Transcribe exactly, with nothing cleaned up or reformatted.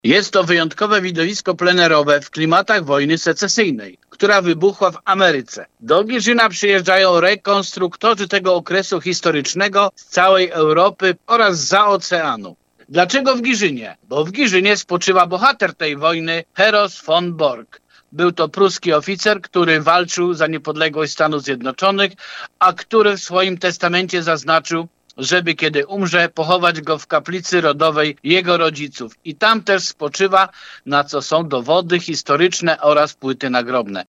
Jest to wyjątkowe widowisko plenerowe w klimatach wojny secesyjnej, która wybuchła w Ameryce. Do Giżyna przyjeżdżają rekonstruktorzy tego okresu historycznego z całej Europy oraz zza oceanu. Dlaczego w Giżynie? Bo w Giżynie spoczywa bohater tej wojny, Heros von Bork. Był to pruski oficer, który walczył za niepodległość Stanów Zjednoczonych, a który w swoim testamencie zaznaczył, żeby kiedy umrze, pochować go w kaplicy rodowej jego rodziców. I tam też spoczywa, na co są dowody historyczne oraz płyty nagrobne.